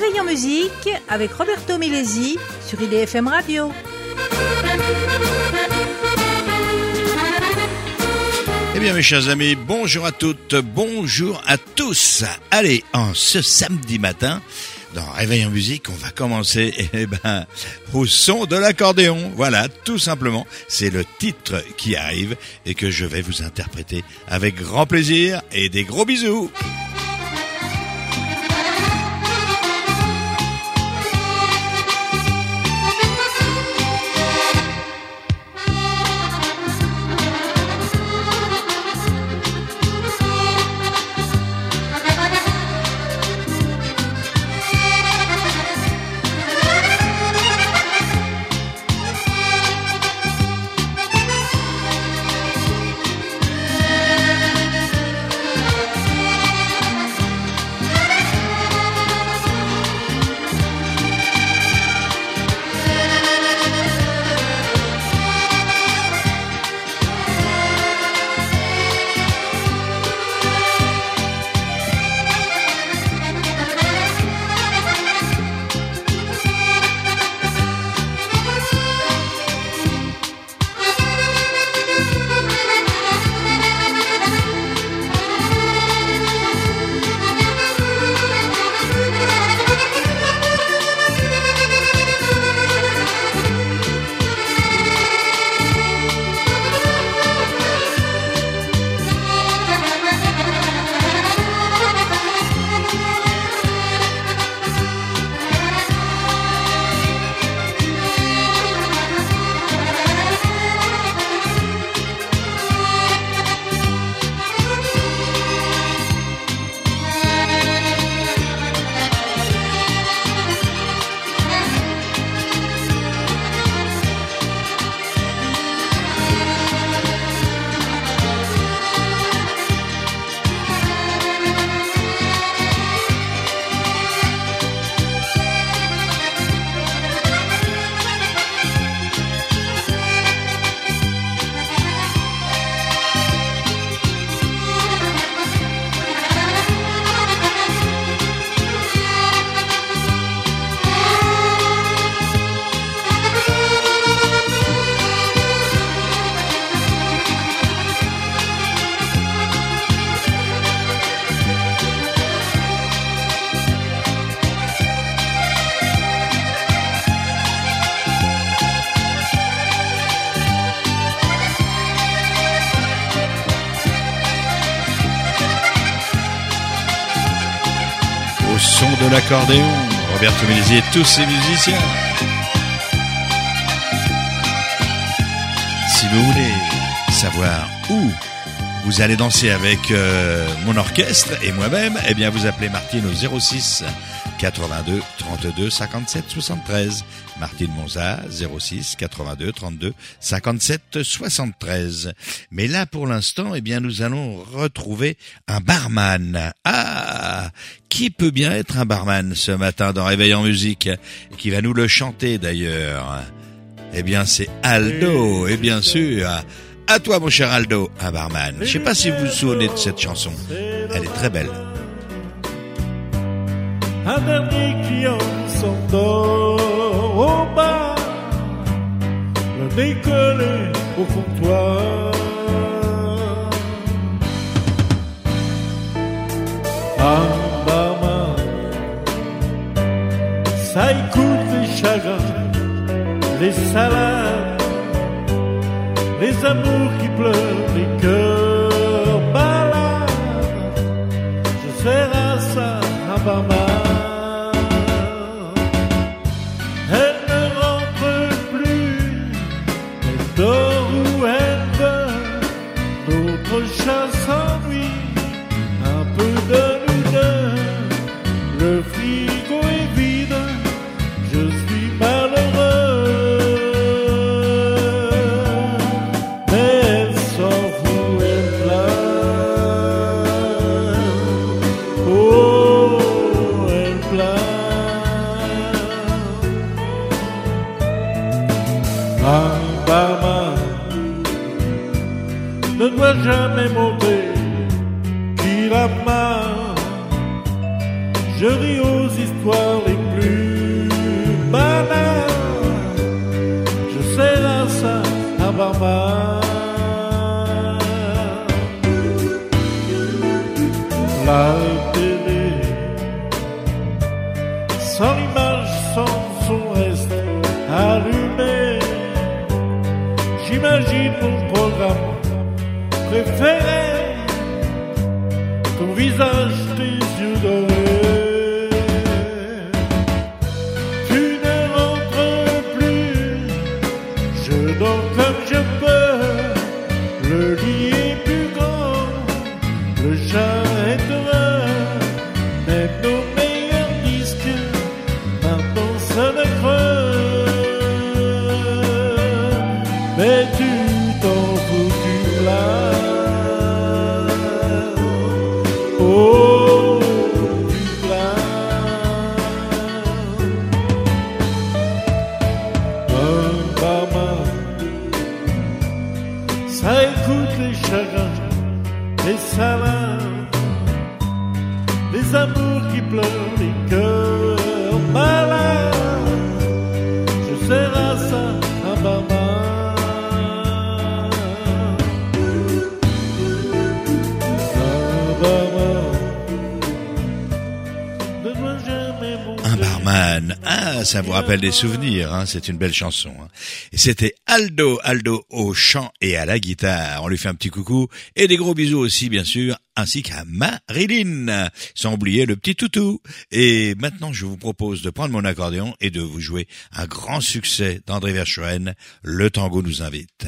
Réveil en musique avec Roberto Milesi sur IDFM Radio. Eh bien mes chers amis, bonjour à toutes, bonjour à tous. Allez, en ce samedi matin, dans Réveil en musique, on va commencer au son de l'accordéon. Voilà, tout simplement, c'est le titre qui arrive et que je vais vous interpréter avec grand plaisir et des gros bisous. De l'accordéon, Roberto Milesi et tous ses musiciens. Si vous voulez savoir où vous allez danser avec mon orchestre et moi-même, eh bien vous appelez Martine au 06 82 32 57 73. Martine Monza, 06 82 32 57 73. Mais là, pour l'instant, eh bien, nous allons retrouver un barman. Ah, qui peut bien être un barman ce matin dans Réveil en musique, qui va nous le chanter d'ailleurs? Eh bien, c'est Aldo, et bien sûr, à toi mon cher Aldo, un barman. Je sais pas si vous vous souvenez de cette chanson. Elle est très belle. Un dernier client s'endort au bar, le décollé au comptoir. Un barman, ça écoute les chagrins, les salades, les amours qui pleurent, les cœurs balades. Je serai ça, un barman. Chat s'ennuie, un peu de nous deux. Le frigo est vide, je suis malheureux. Mais elle s'en fout, elle pleure. Oh, elle pleure. Un barman ne doit jamais monter qui la main. je ris aux histoires les plus banales. Je sers à ça un barman. La télé, sans image, sans son reste allumé. J'imagine mon programme préféré, ton visage, tes yeux dorés. Tu ne rentres plus, je dors comme je peux. Le lit est plus grand, le chat est heureux. Même nos meilleurs disques maintenant sonnent creux. Mais tu t'en fous du plat. Oh, du plat. Un barman, ça écoute les chagrins, les salades, les amours qui pleurent, les cœurs malades. Je sers à ça un barman. Un barman, ah, ça vous rappelle des souvenirs, hein, c'est une belle chanson. Hein. Et c'était Aldo au chant et à la guitare. On lui fait un petit coucou et des gros bisous aussi, bien sûr, ainsi qu'à Marilyn, sans oublier le petit toutou. Et maintenant, je vous propose de prendre mon accordéon et de vous jouer un grand succès d'André Verschuren, Le Tango nous invite.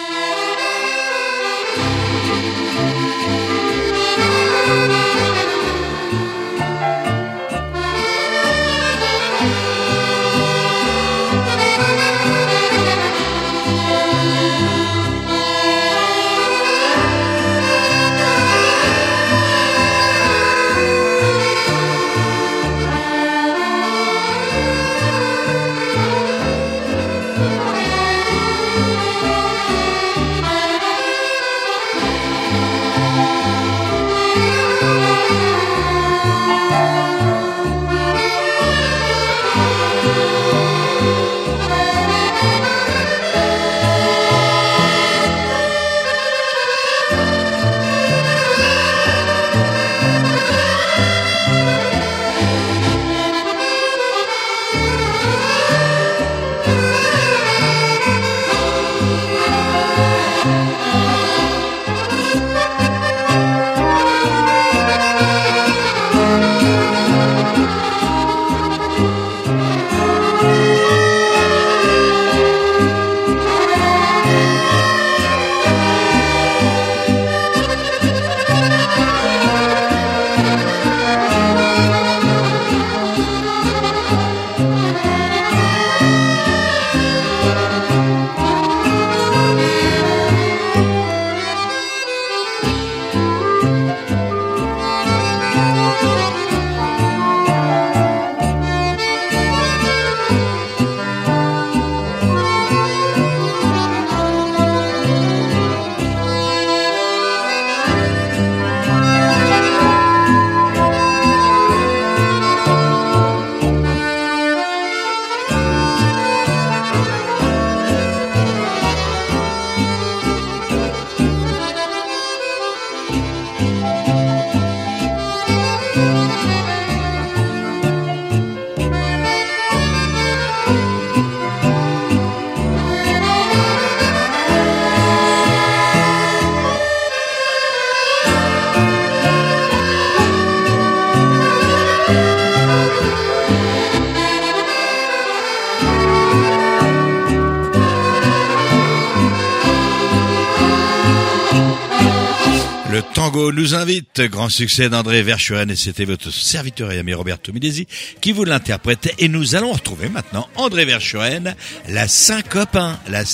Le tango nous invite, grand succès d'André Verschuren, et c'était votre serviteur et ami Roberto Milesi qui vous l'interprétait. Et nous allons retrouver maintenant André Verschuren, la Saint-Copain.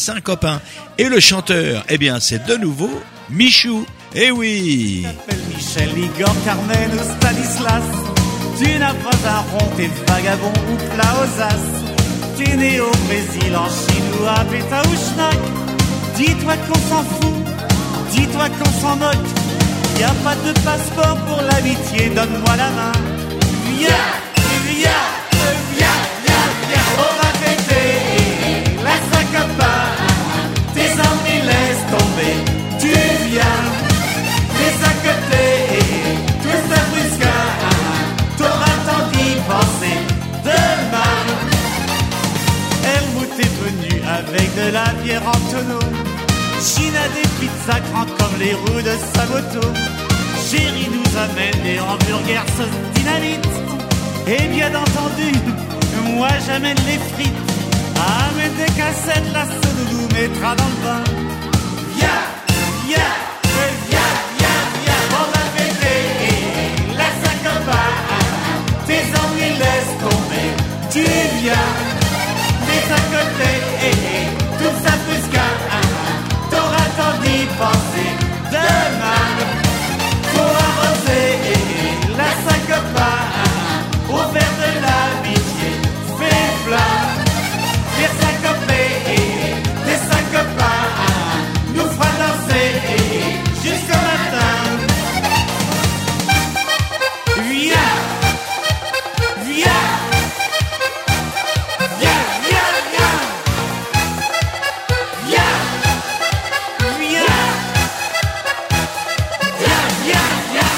Et le chanteur, eh bien c'est de nouveau Michou. Eh oui. Je m'appelle Michel, Igor, Carmen ou Stanislas. Tu n'as pas un rond, t'es vagabond ou plat aux as. T'es né au Brésil, en Chine ou à Péta ou Schnack. Dis-toi qu'on s'en fout, dis-toi qu'on s'en moque. Y a pas de passeport pour l'amitié, donne-moi la main. Viens, viens, viens, viens, viens. On va fêter la Saint-Copain. Tes ennuis laisse tomber, tu viens. Les à côté, tout ça brusque. T'auras temps d'y penser demain. Helmut est venu avec de la bière en tonneau. Chine a des pizzas grands comme les roues de sa moto. Chérie nous amène des hamburgers sauce dynamite. Et bien entendu, moi j'amène les frites. Amène des cassettes, la sonne nous mettra dans le bain. Viens, viens, viens, viens, viens. On va fêter la Saint-Copain. Tes ennuis laisse tomber, tu viens. Les à côté, tout ça plus qu'un. T'auras temps d'y penser demain. Pour arroser la Saint-Copain. Au verre de l'amitié, fais plat. Les syncopés, les Saint-Copain. Nous fera danser jusqu'au matin. Viens, viens. Viens, viens, viens. Viens, viens. Viens, viens, viens.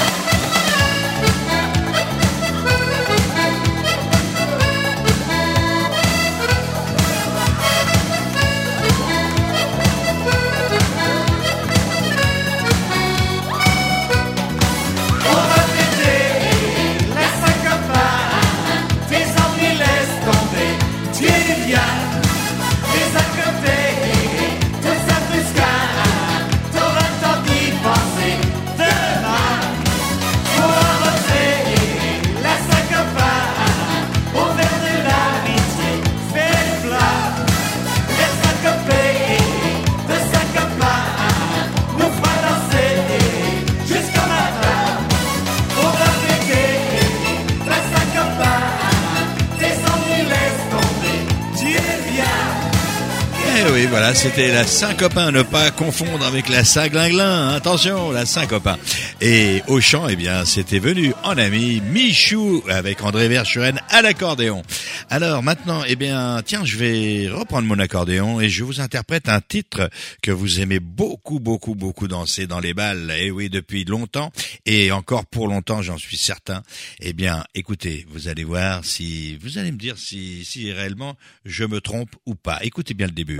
On va fêter la Saint-Copain. Tes ennuis laisse tomber, tu viens. Les à côté, tout ça plus qu'un. T'auras temps d'y penser demain. Pour arroser la Saint-Copain. Au verre de l'amitié, fais le plat. Les syncopés de Saint-Copain. Nous fera danser jusqu'au matin. On va fêter la Saint-Copain. Tes ennuis laisse tomber, tu viens. Eh oui, voilà, c'était la Saint-Copain, ne pas confondre avec la Saint-Glinglin. Attention, la Saint-Copain. Et au chant, eh bien, c'était venu en ami Michou avec André Verschuren à l'accordéon. Alors maintenant, eh bien, tiens, je vais reprendre mon accordéon et je vous interprète un titre que vous aimez beaucoup, beaucoup, beaucoup danser dans les bals. Eh oui, depuis longtemps et encore pour longtemps, j'en suis certain. Eh bien, écoutez, vous allez voir si, vous allez me dire si réellement je me trompe ou pas. Écoutez bien le début.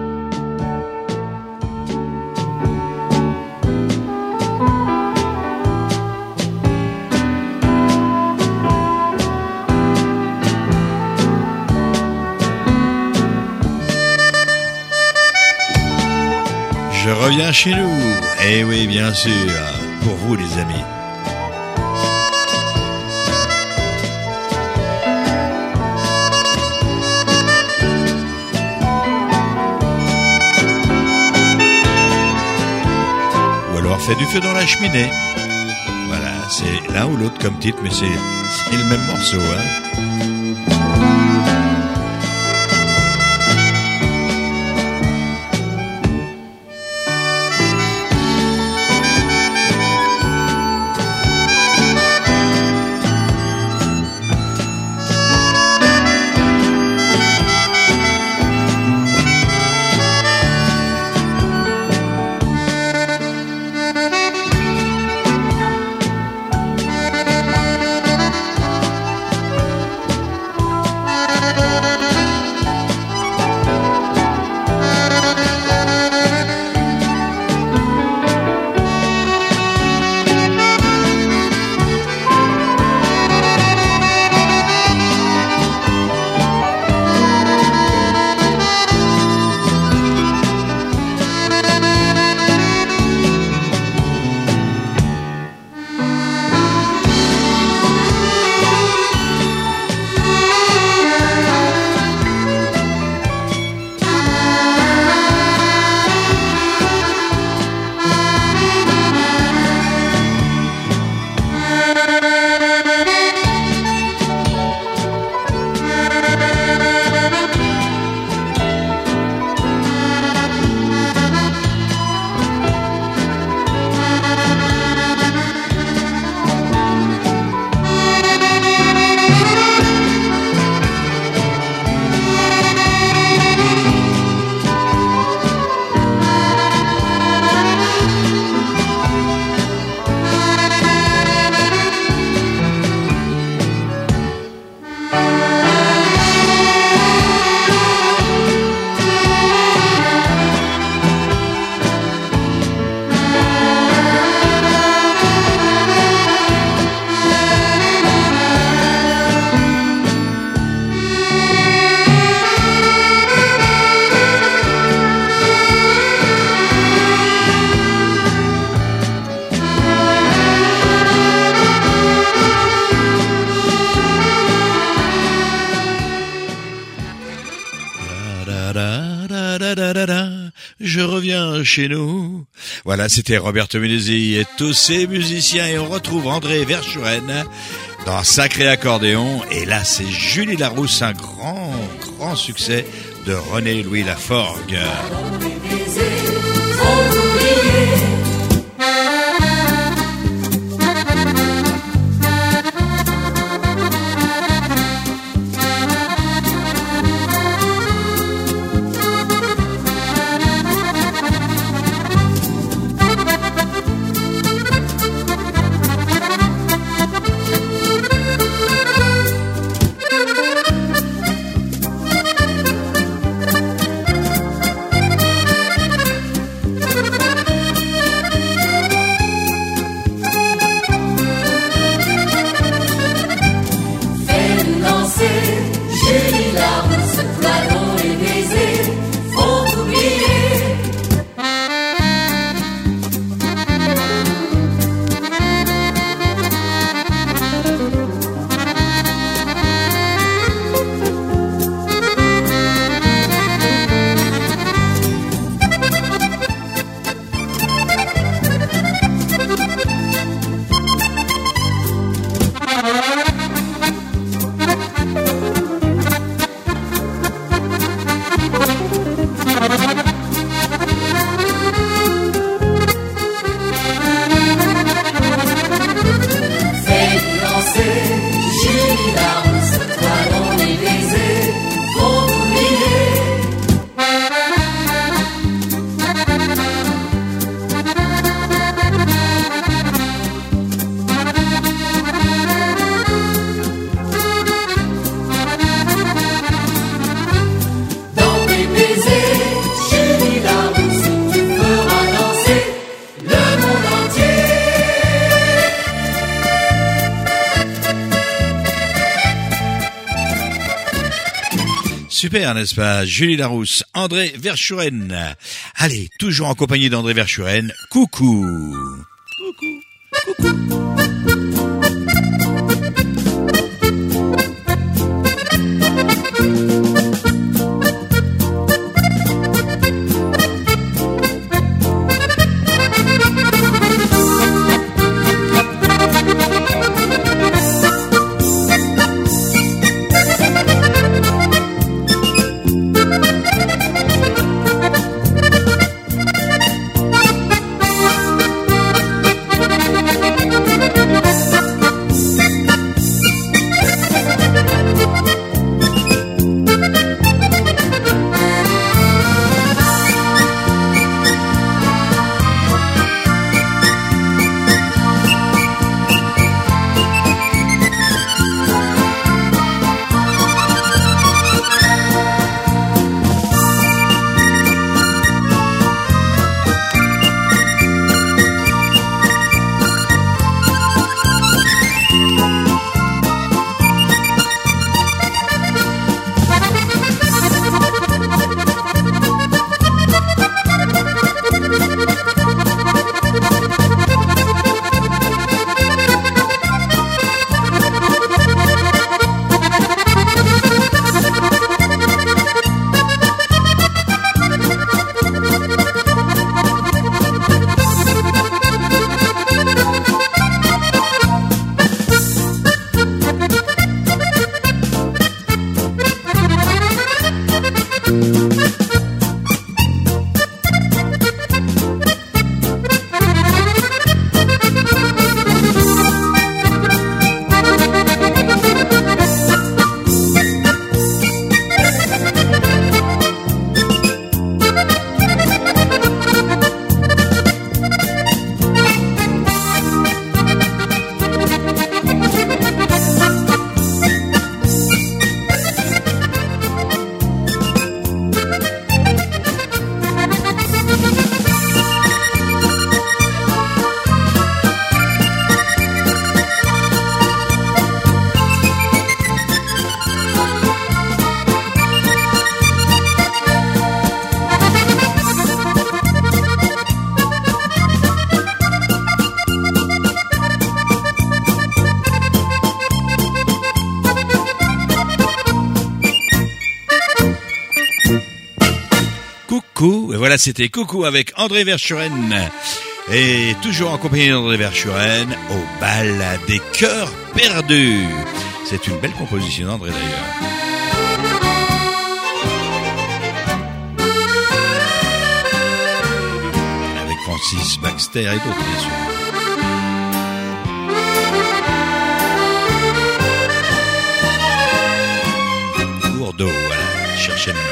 Je reviens chez nous. Eh oui, bien sûr, pour vous les amis. Ou alors fait du feu dans la cheminée. Voilà, c'est l'un ou l'autre comme titre, mais c'est le même morceau, hein. chez nous. Voilà, c'était Roberto Melesi et tous ses musiciens. Et on retrouve André Verschuren dans Sacré Accordéon. Et là, c'est Julie Larousse, un grand succès de René Louis Laforgue. Super, n'est-ce pas? Julie Larousse, André Verschuren. Allez, toujours en compagnie d'André Verschuren. Coucou. Coucou. Et voilà, c'était Coucou avec André Verschuren. Et toujours en compagnie d'André Verschuren, au bal des cœurs perdus. C'est une belle composition d'André d'ailleurs. Avec Francis Baxter et d'autres bien sûr. Gourdeau, voilà, cherchez le nom.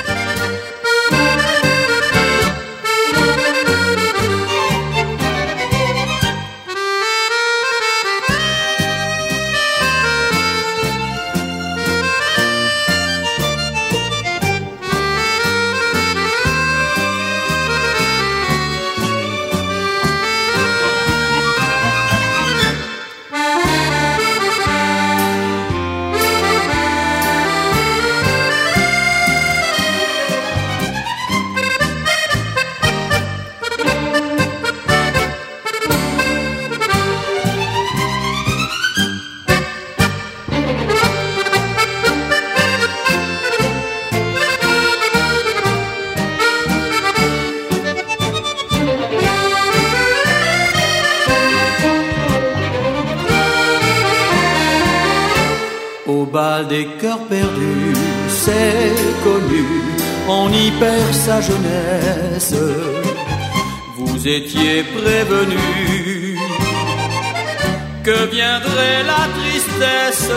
Des cœurs perdus, c'est connu, on y perd sa jeunesse. Vous étiez prévenus que viendrait la tristesse.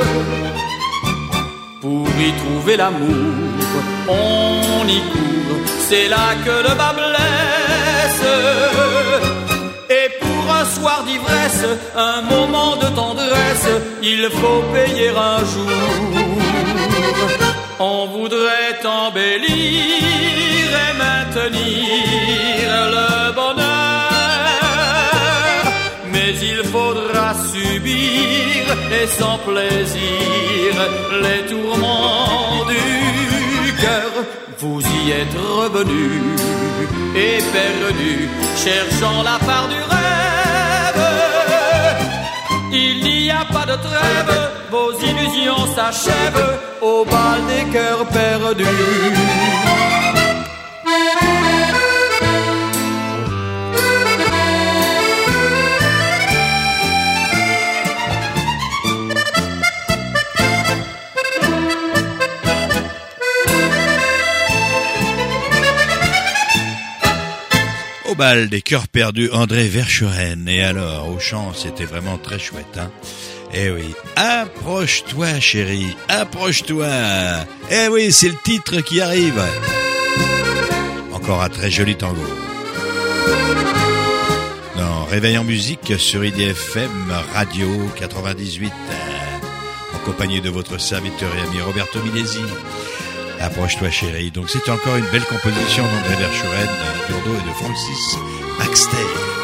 Pour y trouver l'amour, on y court, c'est là que le bas blesse. Et pour un soir d'ivresse, un moment de tendresse, il faut payer un jour. On voudrait embellir et maintenir le bonheur, mais il faudra subir et sans plaisir les tourments du cœur. Vous y êtes revenu et perdu, cherchant la part du rêve. Il n'y a pas de trêve, vos illusions s'achèvent au bal des cœurs perdus. Au bal des cœurs perdus, André Verschuren. Et alors, au chant, c'était vraiment très chouette, hein. Eh oui, approche-toi chérie, approche-toi. Eh oui, c'est le titre qui arrive. Encore un très joli tango. Dans Réveil en musique sur IDFM Radio 98, en compagnie de votre serviteur et ami Roberto Milesi. Approche-toi chérie. Donc c'est encore une belle composition d'André Verschuren, Gourdeau et de Francis Baxter.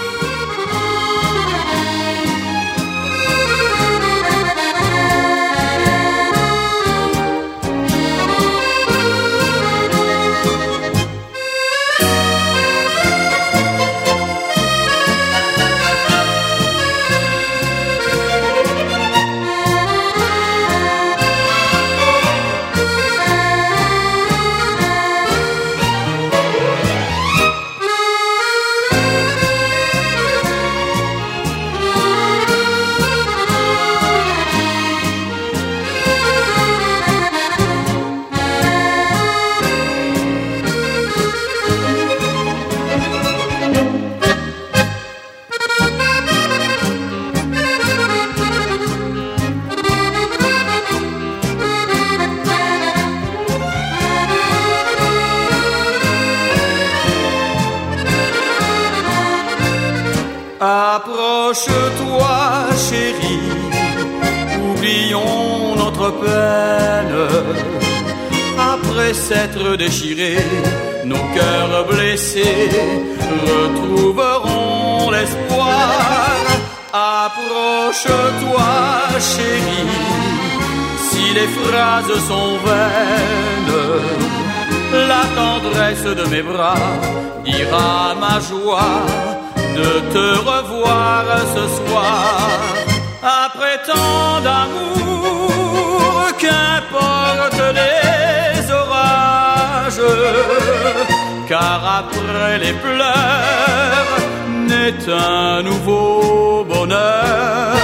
Approche-toi, chérie, oublions notre peine. Après s'être déchirés, nos cœurs blessés retrouveront l'espoir. Approche-toi, chérie, si les phrases sont vaines, la tendresse de mes bras dira ma joie de te revoir ce soir. Après tant d'amour, qu'importe les orages, car après après les pleurs naît un nouveau bonheur.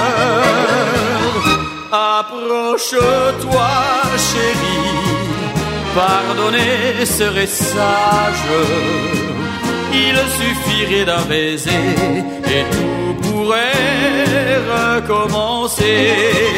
Approche-toi, chérie, pardonner serait sage. Il suffirait d'un baiser et tout pourrait recommencer.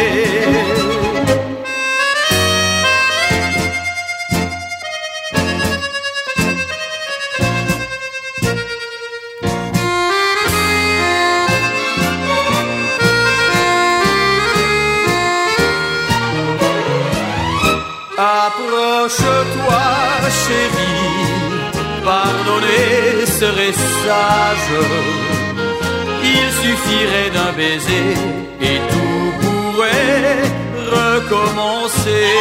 Approche-toi, chérie, pardonner serait sage. Il suffirait d'un baiser et tout pourrait recommencer.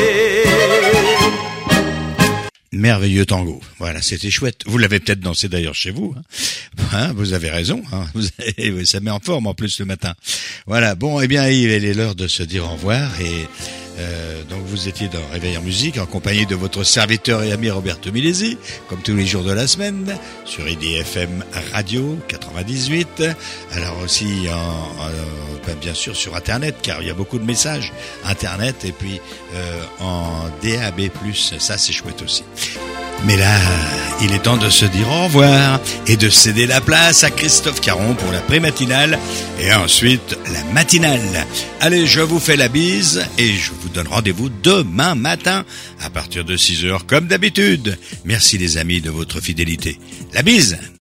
Merveilleux tango. Voilà, c'était chouette. Vous l'avez peut-être dansé d'ailleurs chez vous. Hein, vous avez raison. Hein. Ça met en forme en plus le matin. Voilà. Bon, eh bien, il est l'heure de se dire au revoir et donc vous étiez dans Réveil en musique en compagnie de votre serviteur et ami Roberto Milesi, comme tous les jours de la semaine, sur IDFM Radio 98. Alors aussi bien sûr sur Internet, car il y a beaucoup de messages Internet et puis en DAB+, ça c'est chouette aussi. Mais là, il est temps de se dire au revoir et de céder la place à Christophe Caron pour la pré-matinale et ensuite la matinale. Allez, je vous fais la bise et je vous donne rendez-vous demain matin à partir de 6h comme d'habitude. Merci les amis de votre fidélité. La bise!